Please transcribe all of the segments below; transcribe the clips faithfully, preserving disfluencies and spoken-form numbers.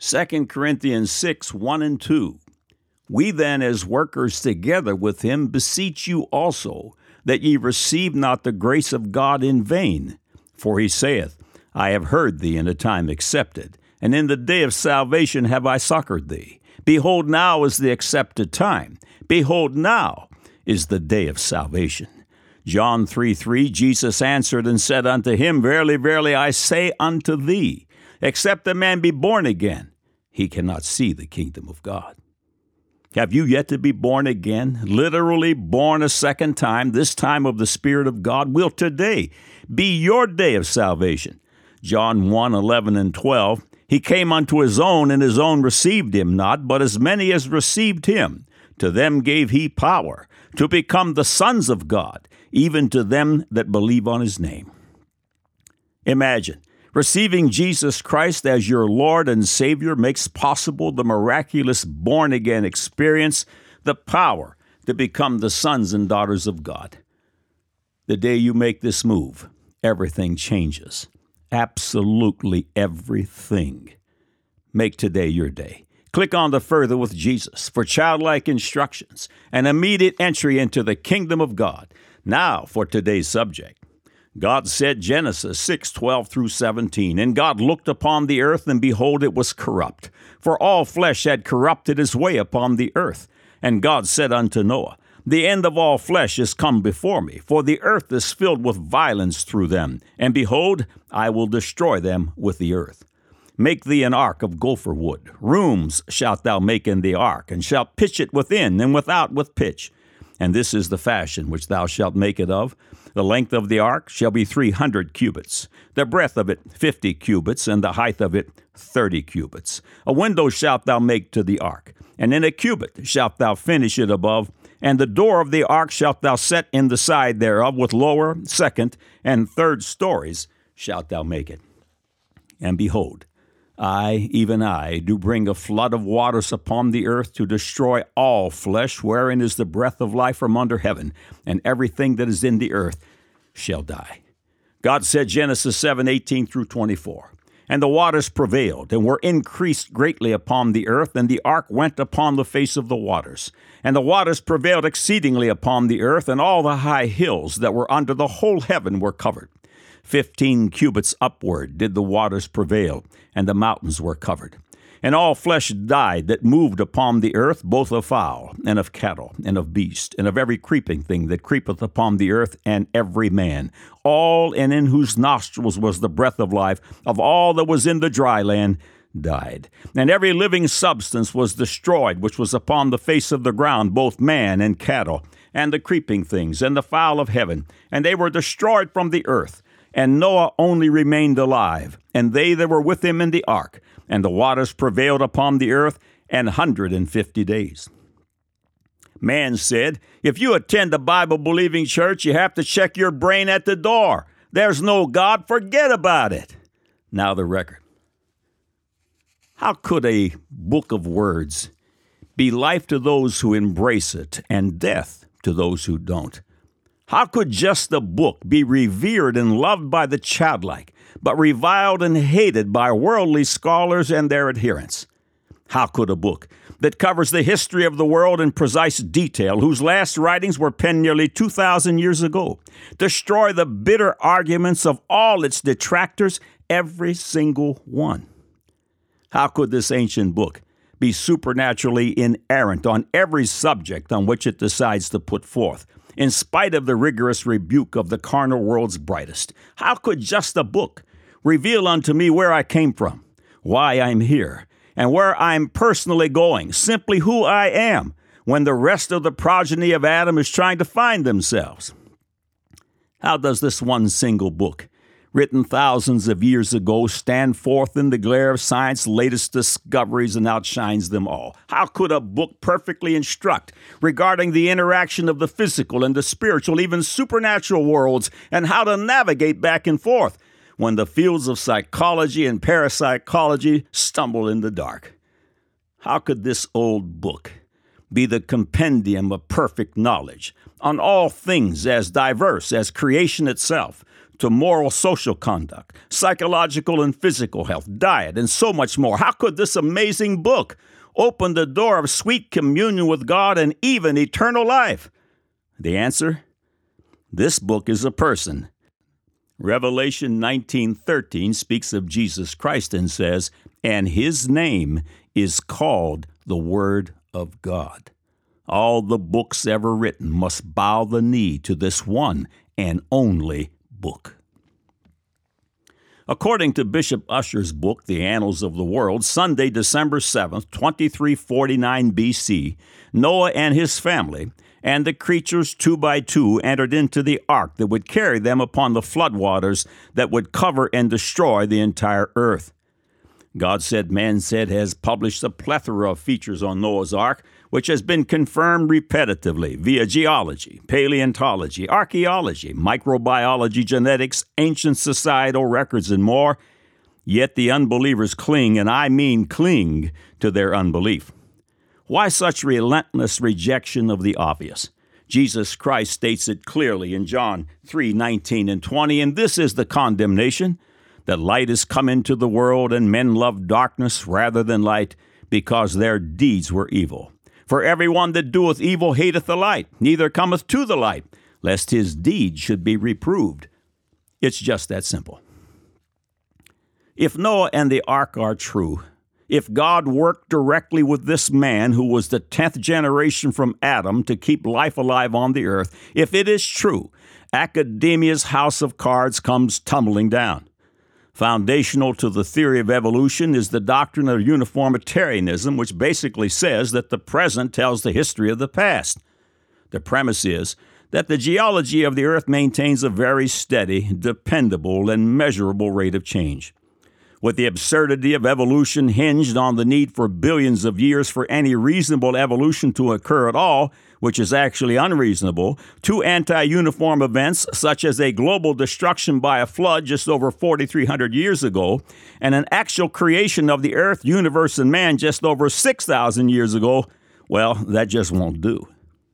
Second Corinthians six, one and two. We then, as workers together with him, beseech you also, that ye receive not the grace of God in vain. For he saith, I have heard thee in a time accepted, and in the day of salvation have I succored thee. Behold, now is the accepted time. Behold, now is the day of salvation. John three, three, Jesus answered and said unto him, Verily, verily, I say unto thee, except a man be born again, he cannot see the kingdom of God. Have you yet to be born again, literally born a second time, this time of the Spirit of God? Will today be your day of salvation? John one, eleven and twelve, he came unto his own, and his own received him not, but as many as received him, to them gave he power to become the sons of God, even to them that believe on his name. Imagine. Receiving Jesus Christ as your Lord and Savior makes possible the miraculous born-again experience, the power to become the sons and daughters of God. The day you make this move, everything changes. Absolutely everything. Make today your day. Click on the Further with Jesus for childlike instructions and immediate entry into the kingdom of God. Now for today's subject. God said, Genesis six, twelve through seventeen, And God looked upon the earth, and behold, it was corrupt, for all flesh had corrupted his way upon the earth. And God said unto Noah, The end of all flesh is come before me, for the earth is filled with violence through them. And behold, I will destroy them with the earth. Make thee an ark of gopher wood. Rooms shalt thou make in the ark, and shalt pitch it within and without with pitch. And this is the fashion which thou shalt make it of. The length of the ark shall be three hundred cubits, the breadth of it fifty cubits, and the height of it thirty cubits. A window shalt thou make to the ark, and in a cubit shalt thou finish it above, and the door of the ark shalt thou set in the side thereof, with lower, second, and third stories shalt thou make it. And behold, I, even I, do bring a flood of waters upon the earth to destroy all flesh, wherein is the breath of life from under heaven, and everything that is in the earth shall die. God said, Genesis seven, eighteen through twenty-four, And the waters prevailed, and were increased greatly upon the earth, and the ark went upon the face of the waters. And the waters prevailed exceedingly upon the earth, and all the high hills that were under the whole heaven were covered. Fifteen cubits upward did the waters prevail, and the mountains were covered. And all flesh died that moved upon the earth, both of fowl, and of cattle, and of beast, and of every creeping thing that creepeth upon the earth, and every man, all and in whose nostrils was the breath of life, of all that was in the dry land, died. And every living substance was destroyed, which was upon the face of the ground, both man and cattle, and the creeping things, and the fowl of heaven, and they were destroyed from the earth. And Noah only remained alive, and they that were with him in the ark. And the waters prevailed upon the earth an hundred and fifty days. Man said, if you attend a Bible-believing church, you have to check your brain at the door. There's no God, forget about it. Now the record. How could a book of words be life to those who embrace it and death to those who don't? How could just a book be revered and loved by the childlike, but reviled and hated by worldly scholars and their adherents? How could a book that covers the history of the world in precise detail, whose last writings were penned nearly two thousand years ago, destroy the bitter arguments of all its detractors, every single one? How could this ancient book be supernaturally inerrant on every subject on which it decides to put forth, in spite of the rigorous rebuke of the carnal world's brightest? How could just a book reveal unto me where I came from, why I'm here, and where I'm personally going, simply who I am, when the rest of the progeny of Adam is trying to find themselves? How does this one single book, written thousands of years ago, stand forth in the glare of science's latest discoveries and outshines them all? How could a book perfectly instruct regarding the interaction of the physical and the spiritual, even supernatural worlds, and how to navigate back and forth when the fields of psychology and parapsychology stumble in the dark? How could this old book be the compendium of perfect knowledge on all things as diverse as creation itself, to moral social conduct, psychological and physical health, diet, and so much more. How could this amazing book open the door of sweet communion with God and even eternal life? The answer? This book is a person. Revelation nineteen thirteen speaks of Jesus Christ and says, "And his name is called the Word of God." All the books ever written must bow the knee to this one and only book. According to Bishop Ussher's book, The Annals of the World, Sunday, December seventh, twenty-three forty-nine B C, Noah and his family and the creatures two by two entered into the ark that would carry them upon the floodwaters that would cover and destroy the entire earth. God Said, Man Said has published a plethora of features on Noah's Ark, which has been confirmed repetitively via geology, paleontology, archaeology, microbiology, genetics, ancient societal records, and more. Yet the unbelievers cling, and I mean cling, to their unbelief. Why such relentless rejection of the obvious? Jesus Christ states it clearly in John three nineteen and twenty, and this is the condemnation, that light is come into the world, and men love darkness rather than light, because their deeds were evil. For everyone that doeth evil hateth the light, neither cometh to the light, lest his deeds should be reproved. It's just that simple. If Noah and the ark are true, if God worked directly with this man who was the tenth generation from Adam to keep life alive on the earth, if it is true, academia's house of cards comes tumbling down. Foundational to the theory of evolution is the doctrine of uniformitarianism, which basically says that the present tells the history of the past. The premise is that the geology of the earth maintains a very steady, dependable, and measurable rate of change. With the absurdity of evolution hinged on the need for billions of years for any reasonable evolution to occur at all, which is actually unreasonable, two anti-uniform events such as a global destruction by a flood just over forty-three hundred years ago, and an actual creation of the earth, universe, and man just over six thousand years ago, well, that just won't do.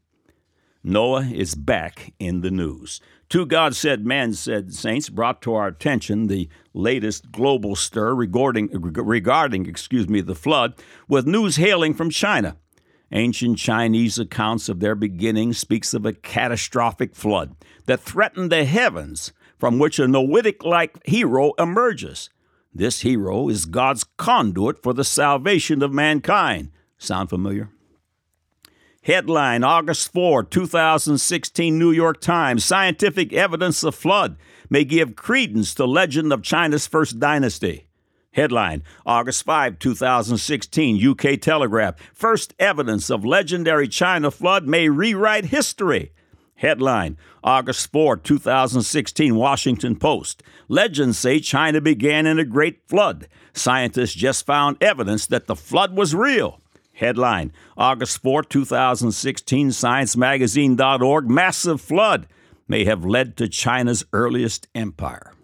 Noah is back in the news. Two God Said, Man Said saints brought to our attention the latest global stir regarding, regarding excuse me, the flood, with news hailing from China. Ancient Chinese accounts of their beginning speaks of a catastrophic flood that threatened the heavens, from which a Noahic-like hero emerges. This hero is God's conduit for the salvation of mankind. Sound familiar? Headline, August fourth, twenty sixteen, New York Times, Scientific Evidence of Flood May Give Credence to Legend of China's First Dynasty. Headline, August fifth, twenty sixteen, U K Telegraph, First Evidence of Legendary China Flood May Rewrite History. Headline, August fourth, twenty sixteen, Washington Post, Legends say China began in a great flood. Scientists just found evidence that the flood was real. Headline, August fourth, twenty sixteen, Science Magazine dot org, Massive flood may have led to China's earliest empire.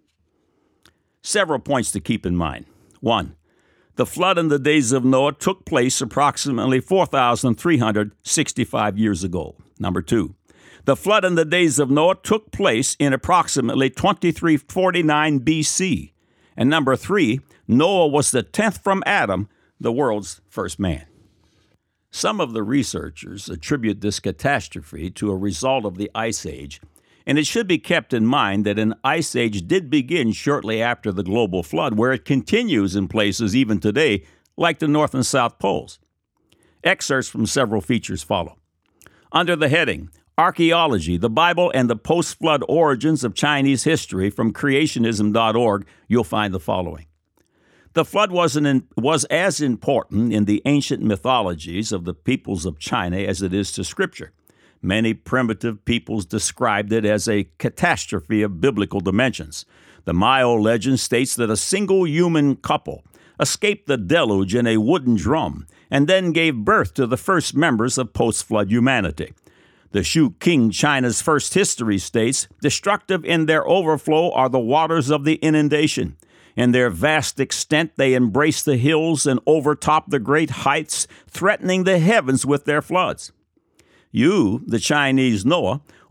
Several points to keep in mind. One, the flood in the days of Noah took place approximately four thousand three hundred sixty-five years ago. Number two, the flood in the days of Noah took place in approximately twenty-three forty-nine B C. And number three, Noah was the tenth from Adam, the world's first man. Some of the researchers attribute this catastrophe to a result of the Ice Age, and it should be kept in mind that an ice age did begin shortly after the global flood, where it continues in places even today, like the North and South Poles. Excerpts from several features follow. Under the heading, Archaeology, the Bible and the Post-Flood Origins of Chinese History from creationism dot org, you'll find the following. The flood wasn't in, was as important in the ancient mythologies of the peoples of China as it is to Scripture. Many primitive peoples described it as a catastrophe of biblical dimensions. The Maya legend states that a single human couple escaped the deluge in a wooden drum and then gave birth to the first members of post-flood humanity. The Shu King China's first history states, destructive in their overflow are the waters of the inundation. In their vast extent, they embrace the hills and overtop the great heights, threatening the heavens with their floods. You, the Chinese Noah,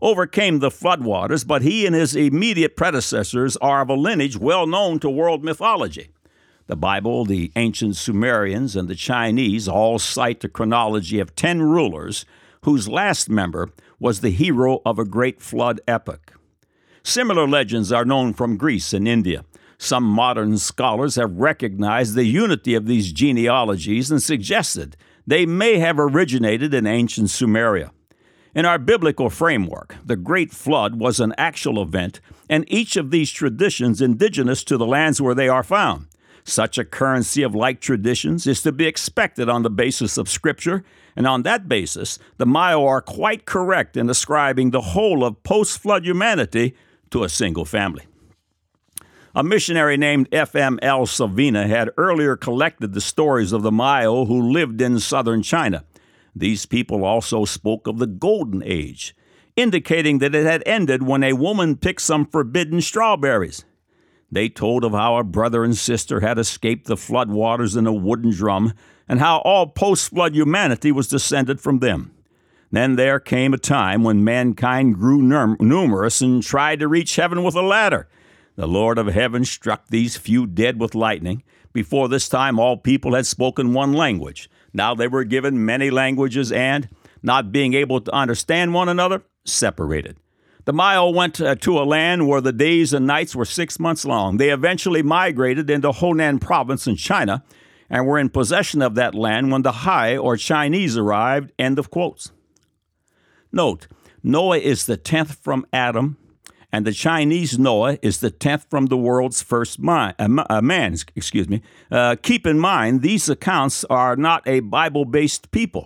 overcame the floodwaters, but he and his immediate predecessors are of a lineage well known to world mythology. The Bible, the ancient Sumerians, and the Chinese all cite the chronology of ten rulers whose last member was the hero of a great flood epic. Similar legends are known from Greece and India. Some modern scholars have recognized the unity of these genealogies and suggested they may have originated in ancient Sumeria. In our biblical framework, the Great Flood was an actual event, and each of these traditions indigenous to the lands where they are found. Such a currency of like traditions is to be expected on the basis of Scripture, and on that basis, the Mayo are quite correct in ascribing the whole of post-flood humanity to a single family. A missionary named F M L Savina had earlier collected the stories of the Mayo who lived in southern China. These people also spoke of the Golden Age, indicating that it had ended when a woman picked some forbidden strawberries. They told of how a brother and sister had escaped the flood waters in a wooden drum, and how all post-flood humanity was descended from them. Then there came a time when mankind grew num- numerous and tried to reach heaven with a ladder. The Lord of heaven struck these few dead with lightning. Before this time, all people had spoken one language. Now they were given many languages and, not being able to understand one another, separated. The Mayo went uh, to a land where the days and nights were six months long. They eventually migrated into Honan province in China and were in possession of that land when the Hai or Chinese arrived. End of quotes. Note, Noah is the tenth from Adam, and the Chinese Noah is the tenth from the world's first man. Uh, man excuse me. Uh, keep in mind, these accounts are not a Bible-based people.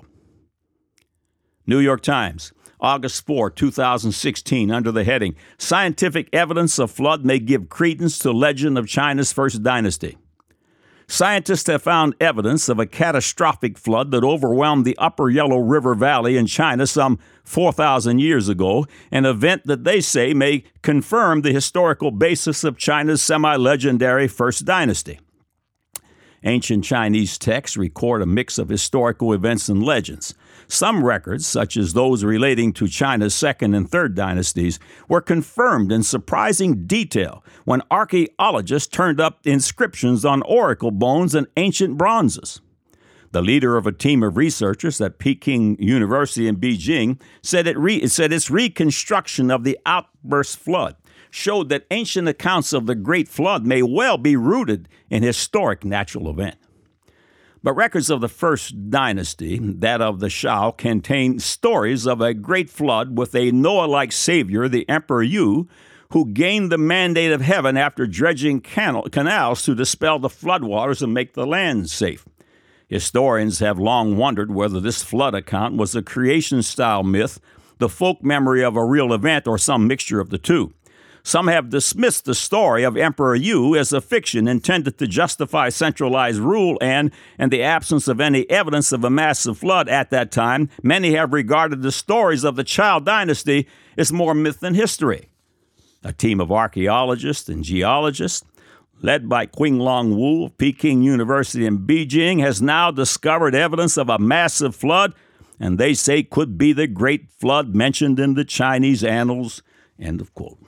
New York Times, August fourth, two thousand sixteen, under the heading, Scientific Evidence of Flood May Give Credence to Legend of China's First Dynasty. Scientists have found evidence of a catastrophic flood that overwhelmed the upper Yellow River Valley in China some four thousand years ago, an event that they say may confirm the historical basis of China's semi-legendary First Dynasty. Ancient Chinese texts record a mix of historical events and legends. Some records, such as those relating to China's second and third dynasties, were confirmed in surprising detail when archaeologists turned up inscriptions on oracle bones and ancient bronzes. The leader of a team of researchers at Peking University in Beijing said, it re- said its reconstruction of the outburst flood showed that ancient accounts of the Great Flood may well be rooted in historic natural event. But records of the first dynasty, that of the Shao, contain stories of a great flood with a Noah-like savior, the Emperor Yu, who gained the mandate of heaven after dredging canal- canals to dispel the floodwaters and make the land safe. Historians have long wondered whether this flood account was a creation-style myth, the folk memory of a real event, or some mixture of the two. Some have dismissed the story of Emperor Yu as a fiction intended to justify centralized rule, and, in the absence of any evidence of a massive flood at that time, many have regarded the stories of the Chao dynasty as more myth than history. A team of archaeologists and geologists, led by Qinglong Wu of Peking University in Beijing, has now discovered evidence of a massive flood, and they say could be the great flood mentioned in the Chinese annals. End of quote.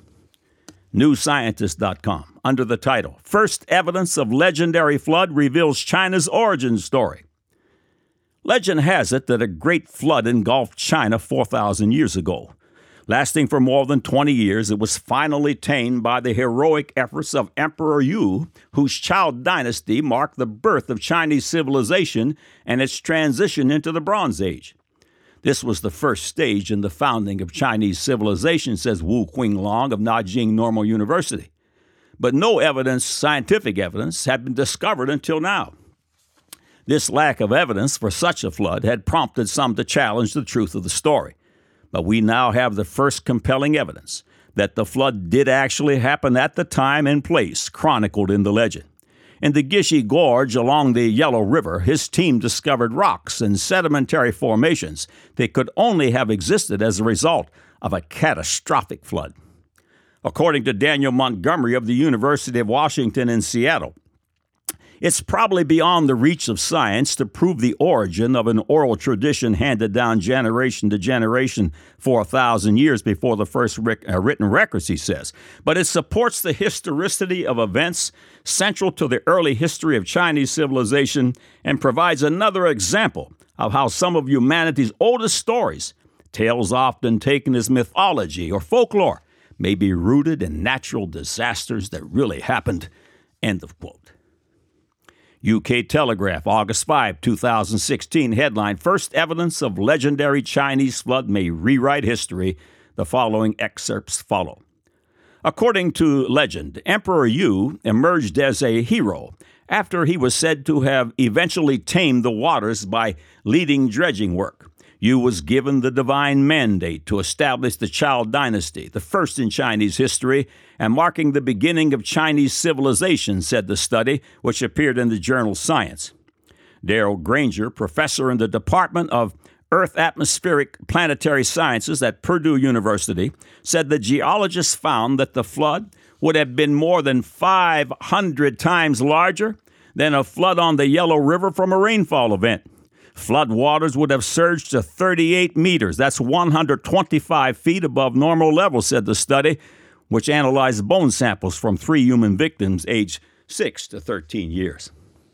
new scientist dot com, under the title, First Evidence of Legendary Flood Reveals China's Origin Story. Legend has it that a great flood engulfed China four thousand years ago. Lasting for more than twenty years, it was finally tamed by the heroic efforts of Emperor Yu, whose Chao dynasty marked the birth of Chinese civilization and its transition into the Bronze Age. This was the first stage in the founding of Chinese civilization, says Wu Qinglong of Nanjing Normal University. But no evidence, scientific evidence, had been discovered until now. This lack of evidence for such a flood had prompted some to challenge the truth of the story. But we now have the first compelling evidence that the flood did actually happen at the time and place chronicled in the legend. In the Gishi Gorge along the Yellow River, his team discovered rocks and sedimentary formations that could only have existed as a result of a catastrophic flood. According to Daniel Montgomery of the University of Washington in Seattle, It's probably beyond the reach of science to prove the origin of an oral tradition handed down generation to generation for a thousand years before the first rec- uh, written records, he says. But it supports the historicity of events central to the early history of Chinese civilization and provides another example of how some of humanity's oldest stories, tales often taken as mythology or folklore, may be rooted in natural disasters that really happened. End of quote. U K Telegraph, August fifth, twenty sixteen, headline, First Evidence of Legendary Chinese Flood May Rewrite History. The following excerpts follow. According to legend, Emperor Yu emerged as a hero after he was said to have eventually tamed the waters by leading dredging work. Yu was given the divine mandate to establish the Zhou dynasty, the first in Chinese history, and marking the beginning of Chinese civilization, said the study, which appeared in the journal Science. Daryl Granger, professor in the Department of Earth Atmospheric Planetary Sciences at Purdue University, said the geologists found that the flood would have been more than five hundred times larger than a flood on the Yellow River from a rainfall event. Flood waters would have surged to thirty-eight meters. That's one hundred twenty-five feet above normal level, said the study, which analyzed bone samples from three human victims aged six to thirteen years.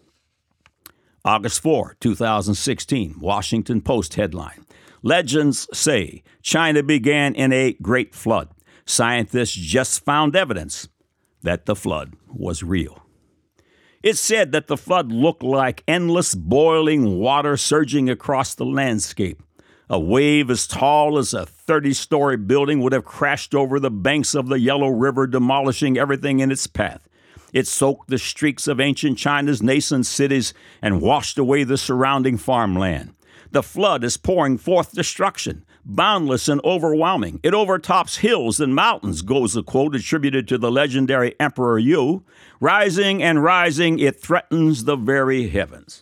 August fourth, twenty sixteen, Washington Post headline. Legends say China began in a great flood. Scientists just found evidence that the flood was real. It's said that the flood looked like endless boiling water surging across the landscape. A wave as tall as a thirty-story building would have crashed over the banks of the Yellow River, demolishing everything in its path. It soaked the streets of ancient China's nascent cities and washed away the surrounding farmland. The flood is pouring forth destruction, boundless and overwhelming. It overtops hills and mountains, goes a quote attributed to the legendary Emperor Yu. Rising and rising, it threatens the very heavens.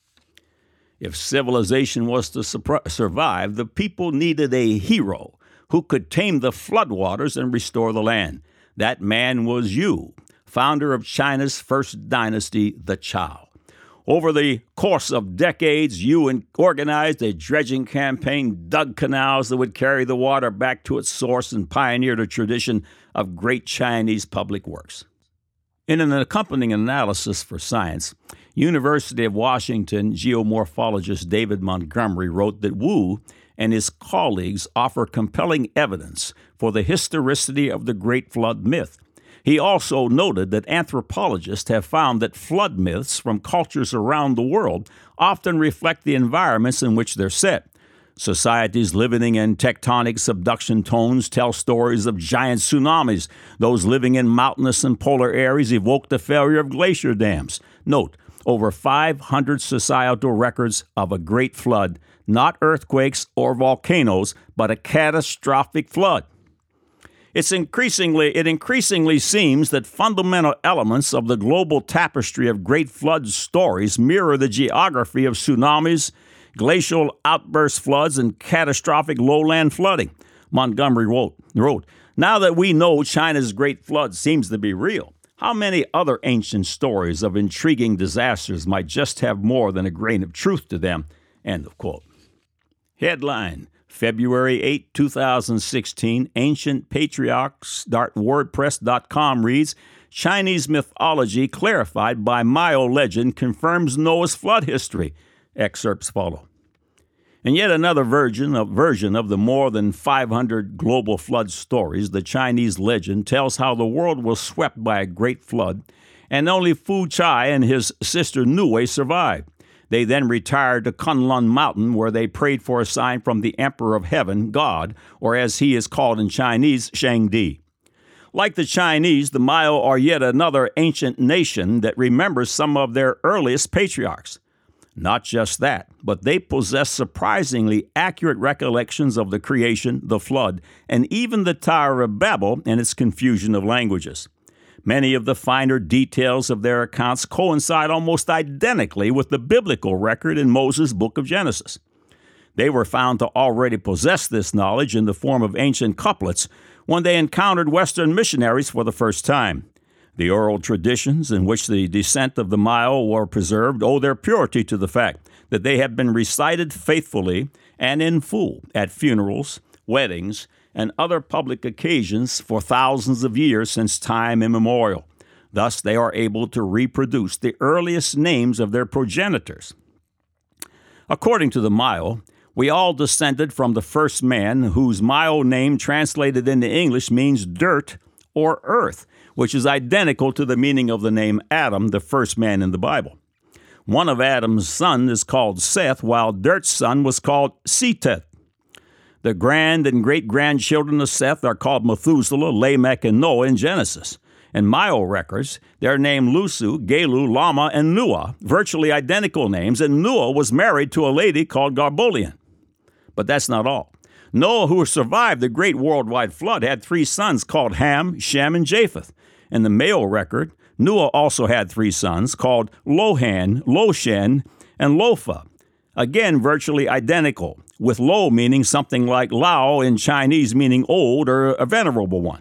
If civilization was to su- survive, the people needed a hero who could tame the floodwaters and restore the land. That man was Yu, founder of China's first dynasty, the Zhou. Over the course of decades, Yu organized a dredging campaign, dug canals that would carry the water back to its source, and pioneered a tradition of great Chinese public works. In an accompanying analysis for Science, University of Washington geomorphologist David Montgomery wrote that Wu and his colleagues offer compelling evidence for the historicity of the Great Flood myth. He also noted that anthropologists have found that flood myths from cultures around the world often reflect the environments in which they're set. Societies living in tectonic subduction zones tell stories of giant tsunamis. Those living in mountainous and polar areas evoke the failure of glacier dams. Note, over five hundred societal records of a great flood, not earthquakes or volcanoes, but a catastrophic flood. It's increasingly, it increasingly seems that fundamental elements of the global tapestry of great flood stories mirror the geography of tsunamis, glacial outburst floods, and catastrophic lowland flooding. Montgomery wrote, wrote, Now that we know China's great flood seems to be real, how many other ancient stories of intriguing disasters might just have more than a grain of truth to them? End of quote. Headline, February eighth, twenty sixteen, ancient patriarchs dot wordpress dot com reads, Chinese mythology clarified by Mayo legend confirms Noah's flood history. Excerpts follow. And yet another version of, version of the more than five hundred global flood stories, the Chinese legend tells how the world was swept by a great flood, and only Fu Chai and his sister Nui survived. They then retired to Kunlun Mountain, where they prayed for a sign from the Emperor of Heaven, God, or as he is called in Chinese, Shangdi. Like the Chinese, the Maya are yet another ancient nation that remembers some of their earliest patriarchs. Not just that, but they possess surprisingly accurate recollections of the creation, the flood, and even the Tower of Babel and its confusion of languages. Many of the finer details of their accounts coincide almost identically with the biblical record in Moses' book of Genesis. They were found to already possess this knowledge in the form of ancient couplets when they encountered Western missionaries for the first time. The oral traditions in which the descent of the Maya were preserved owe their purity to the fact that they have been recited faithfully and in full at funerals, weddings, and other public occasions for thousands of years since time immemorial. Thus, they are able to reproduce the earliest names of their progenitors. According to the Maya, we all descended from the first man, whose Maya name translated into English means dirt or earth, which is identical to the meaning of the name Adam, the first man in the Bible. One of Adam's sons is called Seth, while Dirt's son was called Seteth. The grand and great-grandchildren of Seth are called Methuselah, Lamech, and Noah in Genesis. In Maya records, they're named Lusu, Galu, Lama, and Nuah, virtually identical names, and Noah was married to a lady called Garbolian. But that's not all. Noah, who survived the great worldwide flood, had three sons called Ham, Shem, and Japheth. In the male record, Noah also had three sons called Lohan, Loshen, and Lopha, again virtually identical, with Lo meaning something like Lao in Chinese, meaning old or a venerable one.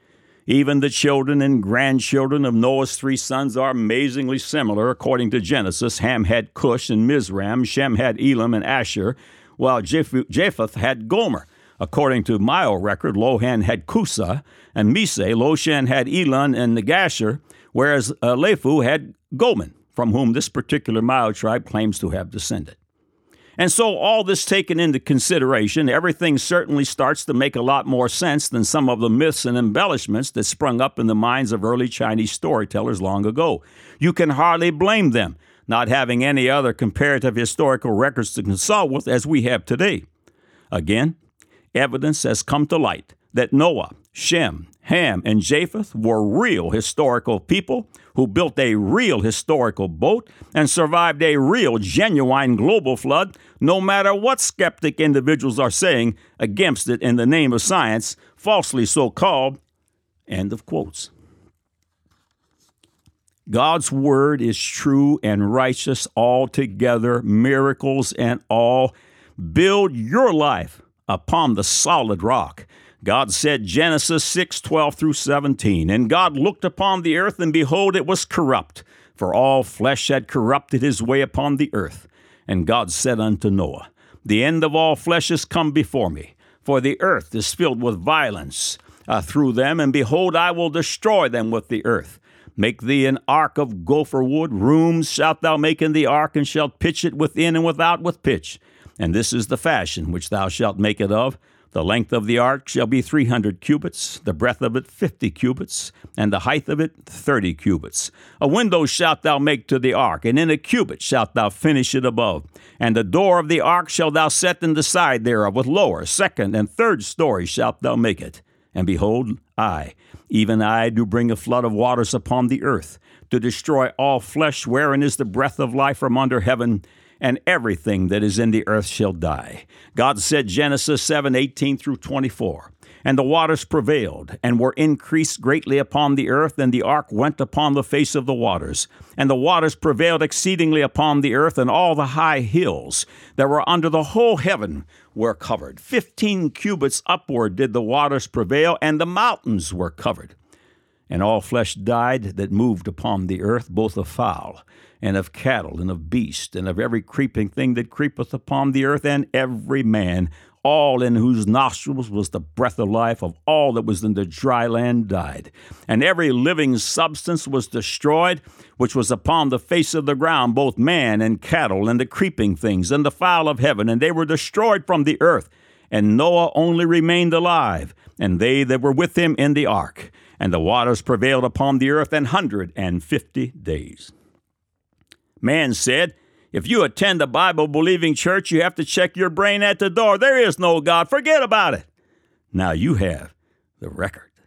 Even the children and grandchildren of Noah's three sons are amazingly similar. According to Genesis, Ham had Cush and Mizram, Shem had Elam and Asher, while Japheth had Gomer. According to Maya record, Lohan had Cusa, and Mise, Loshen had Elon and Negasher, whereas uh, Lephu had Gomen, from whom this particular Maya tribe claims to have descended. And so all this taken into consideration, everything certainly starts to make a lot more sense than some of the myths and embellishments that sprung up in the minds of early Chinese storytellers long ago. You can hardly blame them, not having any other comparative historical records to consult with as we have today. Again, evidence has come to light that Noah, Shem, Ham, and Japheth were real historical people who built a real historical boat and survived a real, genuine global flood, no matter what skeptic individuals are saying against it in the name of science, falsely so called. End of quotes. God's word is true and righteous altogether, miracles and all. Build your life upon the solid rock. God said, Genesis six, twelve through seventeen, and God looked upon the earth, and behold, it was corrupt, for all flesh had corrupted his way upon the earth. And God said unto Noah, the end of all flesh is come before me, for the earth is filled with violence uh, through them, and behold, I will destroy them with the earth. Make thee an ark of gopher wood, rooms shalt thou make in the ark, and shalt pitch it within and without with pitch. And this is the fashion which thou shalt make it of. The length of the ark shall be three hundred cubits, the breadth of it fifty cubits, and the height of it thirty cubits. A window shalt thou make to the ark, and in a cubit shalt thou finish it above. And the door of the ark shalt thou set in the side thereof, with lower, second, and third story shalt thou make it. And behold, I, even I, do bring a flood of waters upon the earth, to destroy all flesh wherein is the breath of life from under heaven, and everything that is in the earth shall die. God said, Genesis seven, eighteen through twenty-four, and the waters prevailed, and were increased greatly upon the earth, and the ark went upon the face of the waters. And the waters prevailed exceedingly upon the earth, and all the high hills that were under the whole heaven were covered. Fifteen cubits upward did the waters prevail, and the mountains were covered. And all flesh died that moved upon the earth, both of fowl, and of cattle, and of beast, and of every creeping thing that creepeth upon the earth, and every man, all in whose nostrils was the breath of life, of all that was in the dry land died. And every living substance was destroyed, which was upon the face of the ground, both man and cattle, and the creeping things, and the fowl of heaven, and they were destroyed from the earth. And Noah only remained alive, and they that were with him in the ark. And the waters prevailed upon the earth an hundred and fifty days. Man said, if you attend a Bible-believing church, you have to check your brain at the door. There is no God. Forget about it. Now you have the record.